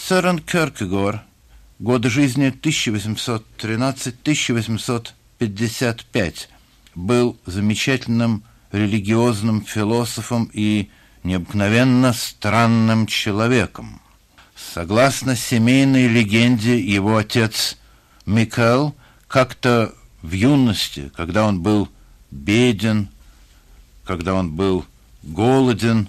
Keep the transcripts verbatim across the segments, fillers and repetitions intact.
Сёрен Кёркегор, годы жизни тысяча восемьсот тринадцатый — тысяча восемьсот пятьдесят пятый, был замечательным религиозным философом и необыкновенно странным человеком. Согласно семейной легенде, его отец Микаэл как-то в юности, когда он был беден, когда он был голоден,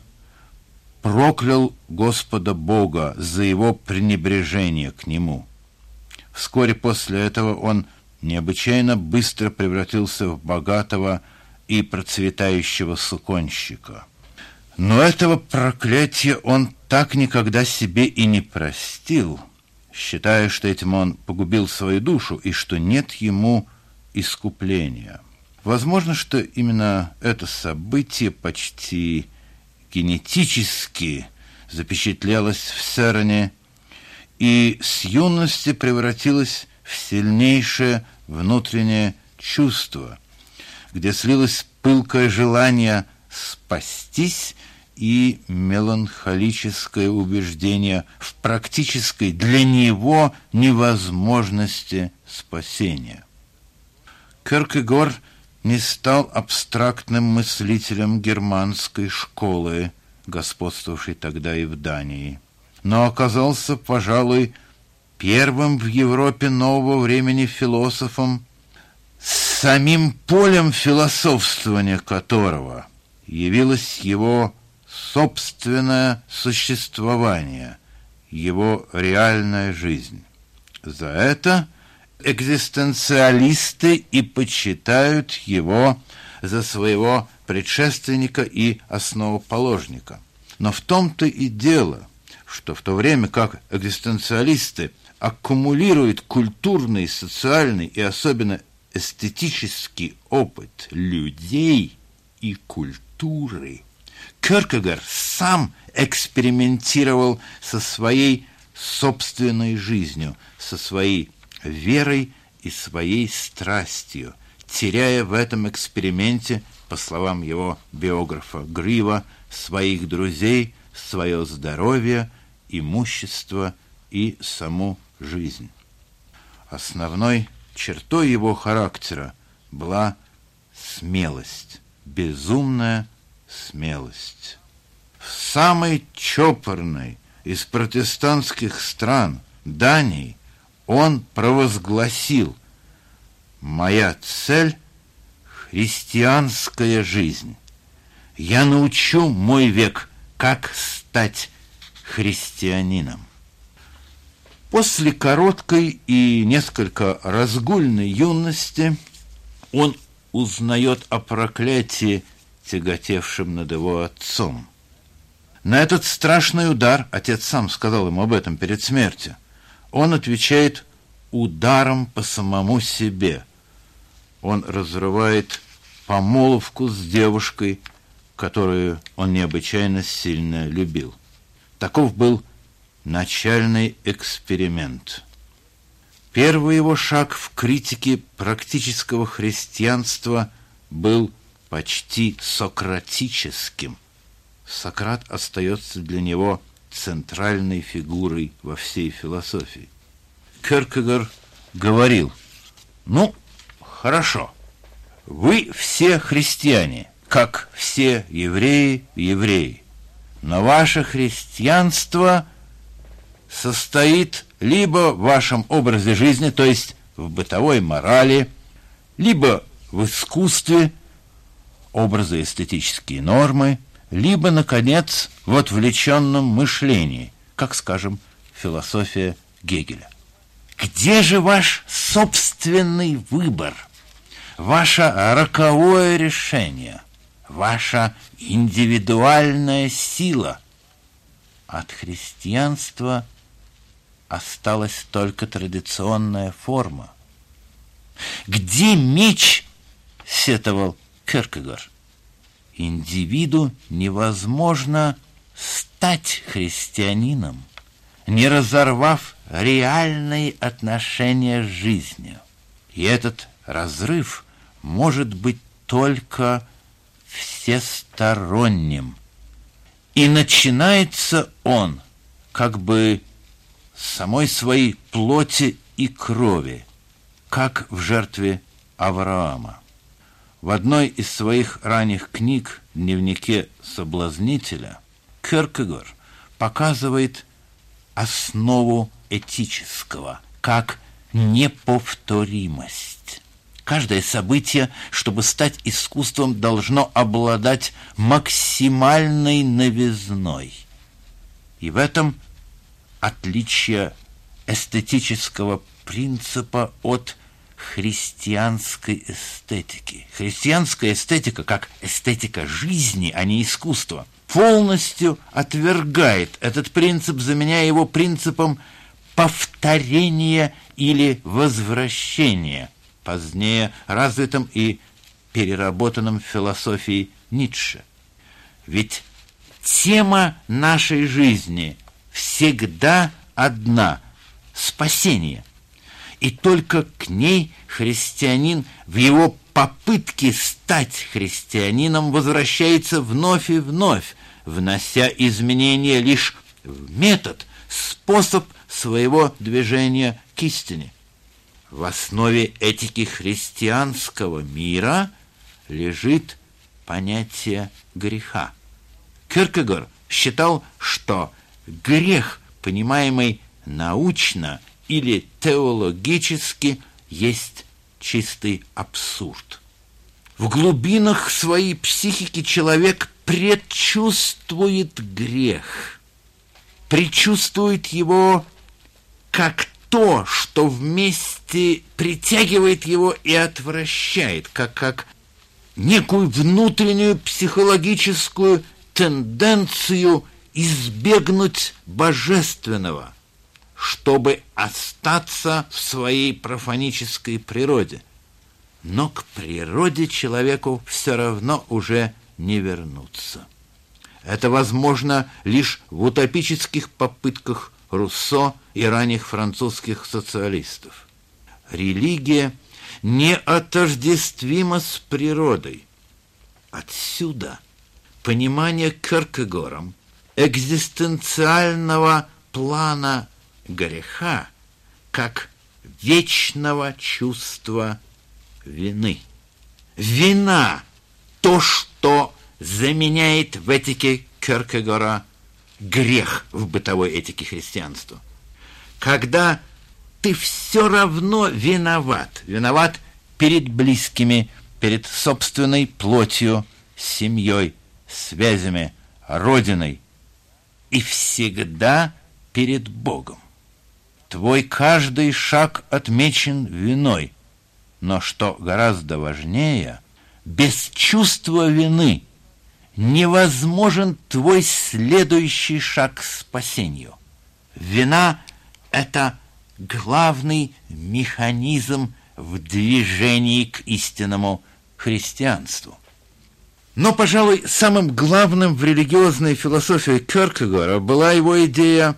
проклял Господа Бога за его пренебрежение к нему. Вскоре после этого он необычайно быстро превратился в богатого и процветающего суконщика. Но этого проклятия он так никогда себе и не простил, считая, что этим он погубил свою душу и что нет ему искупления. Возможно, что именно это событие почти генетически запечатлелось в Сёрене и с юности превратилось в сильнейшее внутреннее чувство, где слилось пылкое желание спастись и меланхолическое убеждение в практической для него невозможности спасения. Кёркегор не стал абстрактным мыслителем германской школы, господствовавшей тогда и в Дании, но оказался, пожалуй, первым в Европе нового времени философом, самим полем философствования которого явилось его собственное существование, его реальная жизнь. За это экзистенциалисты и почитают его за своего предшественника и основоположника. Но в том-то и дело, что в то время как экзистенциалисты аккумулируют культурный, социальный и особенно эстетический опыт людей и культуры, Кёркегор сам экспериментировал со своей собственной жизнью, со своей верой и своей страстью, теряя в этом эксперименте, по словам его биографа Грива, своих друзей, свое здоровье, имущество и саму жизнь. Основной чертой его характера была смелость, безумная смелость. В самой чопорной из протестантских стран, Дании, он провозгласил: «Моя цель — христианская жизнь. Я научу мой век, как стать христианином». После короткой и несколько разгульной юности он узнает о проклятии, тяготевшем над его отцом. На этот страшный удар, отец сам сказал ему об этом перед смертью, он отвечает ударом по самому себе. Он разрывает помолвку с девушкой, которую он необычайно сильно любил. Таков был начальный эксперимент. Первый его шаг в критике практического христианства был почти сократическим. Сократ остается для него центральной фигурой во всей философии. Кёркегор говорил: «Ну, хорошо, вы все христиане, как все евреи евреи, но ваше христианство состоит либо в вашем образе жизни, то есть в бытовой морали, либо в искусстве, образы, эстетические нормы, либо, наконец, в отвлеченном мышлении, как, скажем, философия Гегеля. Где же ваш собственный выбор, ваше роковое решение, ваша индивидуальная сила? От христианства осталась только традиционная форма. Где меч, сетовал Кёркегор? Индивиду невозможно стать христианином, не разорвав реальные отношения с жизнью. И этот разрыв может быть только всесторонним. И начинается он как бы самой своей плоти и крови, как в жертве Авраама. В одной из своих ранних книг, «Дневнике соблазнителя», Кierkegaard показывает основу этического, как неповторимость. Каждое событие, чтобы стать искусством, должно обладать максимальной новизной. И в этом отличие эстетического принципа от христианской эстетики. Христианская эстетика, как эстетика жизни, а не искусства, полностью отвергает этот принцип, заменяя его принципом повторения или возвращения, позднее развитым и переработанным в философии Ницше. Ведь тема нашей жизни всегда одна – спасение. И только к ней христианин в его попытке стать христианином возвращается вновь и вновь, внося изменения лишь в метод, способ своего движения к истине. В основе этики христианского мира лежит понятие греха. Кierkegaard считал, что грех, понимаемый научно или теологически, есть чистый абсурд. В глубинах своей психики человек предчувствует грех, предчувствует его как то, что вместе притягивает его и отвращает, как, как некую внутреннюю психологическую тенденцию избегнуть божественного, чтобы остаться в своей профанической природе. Но к природе человеку все равно уже не вернуться. Это возможно лишь в утопических попытках Руссо и ранних французских социалистов. Религия неотождествима с природой. Отсюда понимание Кierкегаардом экзистенциального плана греха как вечного чувства вины. Вина – то, что заменяет в этике Кierкегаарда грех в бытовой этике христианства. Когда ты все равно виноват, виноват перед близкими, перед собственной плотью, семьей, связями, родиной и всегда перед Богом. Твой каждый шаг отмечен виной, но что гораздо важнее, без чувства вины невозможен твой следующий шаг к спасению. Вина – это главный механизм в движении к истинному христианству. Но, пожалуй, самым главным в религиозной философии Кierкегаарда была его идея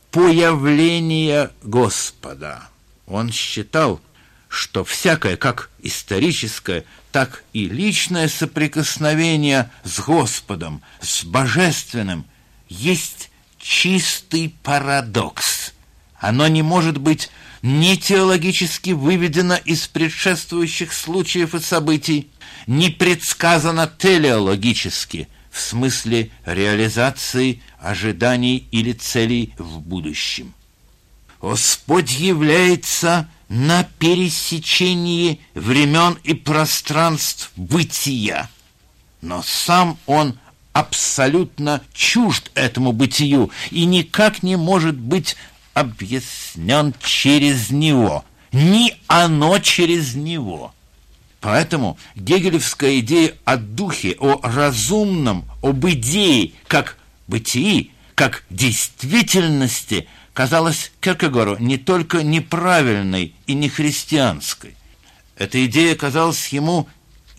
появления Господа. Он считал, что всякое, как историческое, так и личное соприкосновение с Господом, с Божественным, есть чистый парадокс. Оно не может быть ни теологически выведено из предшествующих случаев и событий, ни предсказано телеологически, в смысле реализации ожиданий или целей в будущем. Господь является на пересечении времен и пространств бытия, но сам Он абсолютно чужд этому бытию и никак не может быть объяснен через него, ни оно через него. Поэтому гегелевская идея о духе, о разумном, об идее, как бытии, как действительности, казалась Кierкегаарду не только неправильной и нехристианской. Эта идея казалась ему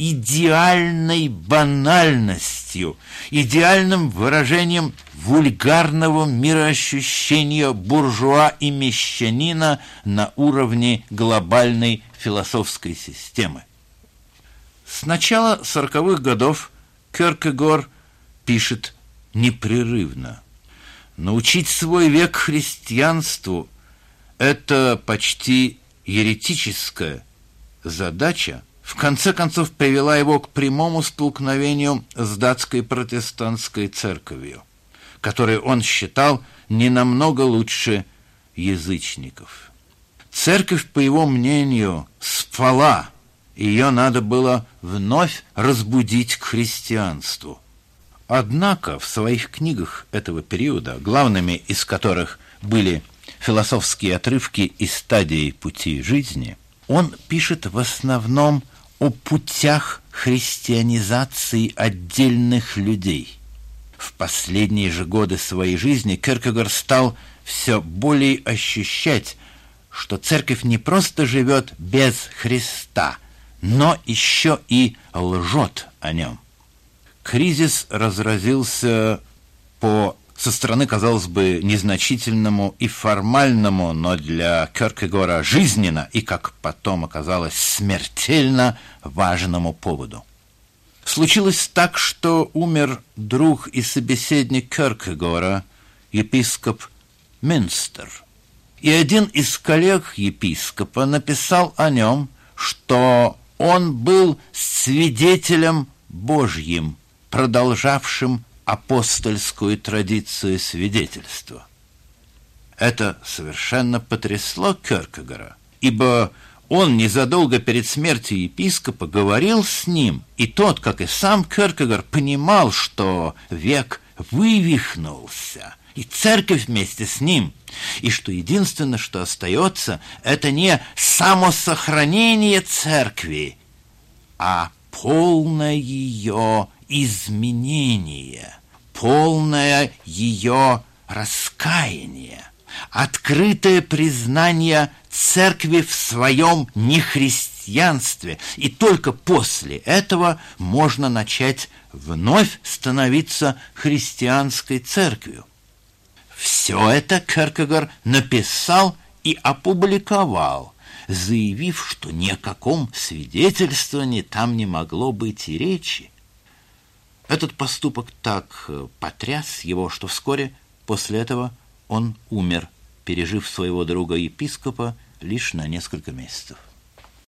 идеальной банальностью, идеальным выражением вульгарного мироощущения буржуа и мещанина на уровне глобальной философской системы. С начала сороковых годов Кierкеgaard пишет непрерывно. Научить свой век христианству – это почти еретическая задача, в конце концов привела его к прямому столкновению с датской протестантской церковью, которую он считал не намного лучше язычников. Церковь, по его мнению, спала, ее надо было вновь разбудить к христианству. Однако в своих книгах этого периода, главными из которых были философские отрывки из стадии пути жизни, он пишет в основном о путях христианизации отдельных людей. В последние же годы своей жизни Кierkegaard стал все более ощущать, что церковь не просто живет без Христа, но еще и лжет о нем. Кризис разразился по со стороны, казалось бы, незначительному и формальному, но для Кierkegaard жизненно и, как потом оказалось, смертельно важному поводу. Случилось так, что умер друг и собеседник Кierkegaard, епископ Мюнстер. И один из коллег епископа написал о нем, что он был свидетелем Божьим, продолжавшим апостольскую традицию свидетельства. Это совершенно потрясло Кierkegaard, ибо он незадолго перед смертью епископа говорил с ним, и тот, как и сам Кierkegaard, понимал, что век вывихнулся, и церковь вместе с ним, и что единственное, что остается, это не самосохранение церкви, а полное ее изменение, полное ее раскаяние, открытое признание церкви в своем нехристианстве, и только после этого можно начать вновь становиться христианской церковью. Все это Кierkegaard написал и опубликовал, заявив, что ни о каком свидетельствовании там не могло быть и речи. Этот поступок так потряс его, что вскоре после этого он умер, пережив своего друга-епископа лишь на несколько месяцев.